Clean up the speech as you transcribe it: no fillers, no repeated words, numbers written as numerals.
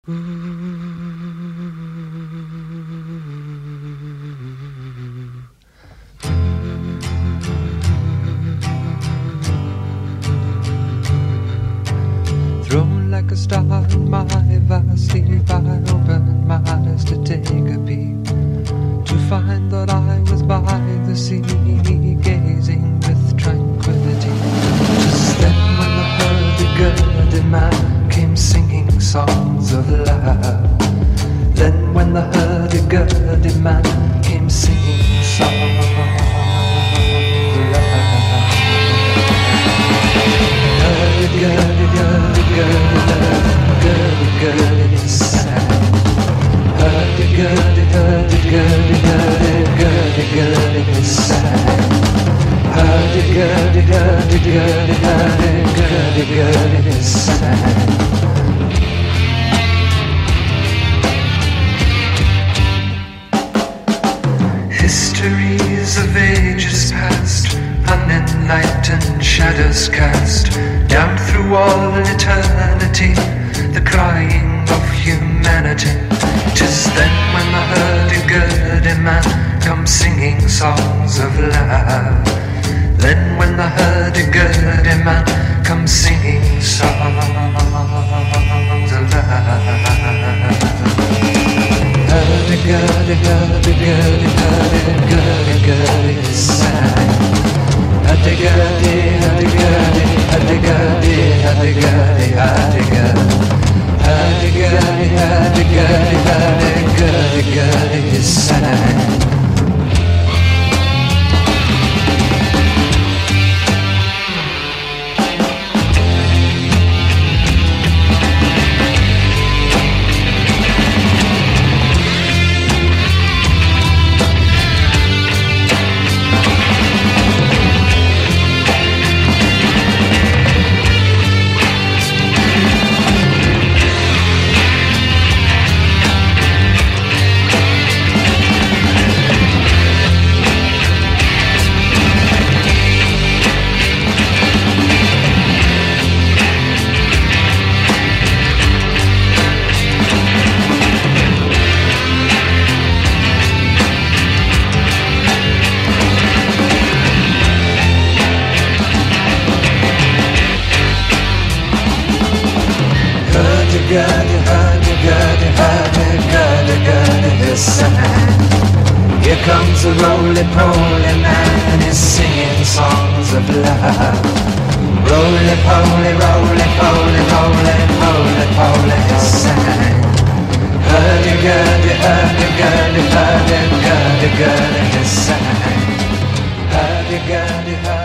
Thrown like a star in my vast sleep, I opened my eyes to take a peep, to find that I was by the sea, gazing with tranquility. Just then when the hurdy-gurdy man came singing songs of love, then when the hurdy-gurdy man came singing songs of love, hurdy-gurdy sang. Hurdy-gurdy sang. Hurdy-gurdy sang. Histories of ages past, unenlightened shadows cast down through all eternity, the crying of humanity. 'Tis then when the hurdy-gurdy man comes singing songs of love. Then when the hurdy-gurdy man comes singing songs of love. Hurdy-gurdy, hurdy-gurdy, hurdy-gurdy sang. Hurdy-gurdy, hurdy-gurdy, hurdy-gurdy, hurdy-gurdy, hurdy-gurdy. Hurdy-gurdy, hurdy-gurdy, hurdy-gurdy sang. Hurdy-gurdy, hurdy-gurdy, hurdy-gurdy sang. Here comes a roly-poly man, he's singing songs of love. Roly-poly, roly-poly, roly-poly, poly sang. Hurdy-gurdy, hurdy-gurdy, hurdy-gurdy, sang. Hurdy-gurdy, hurdy-gurdy.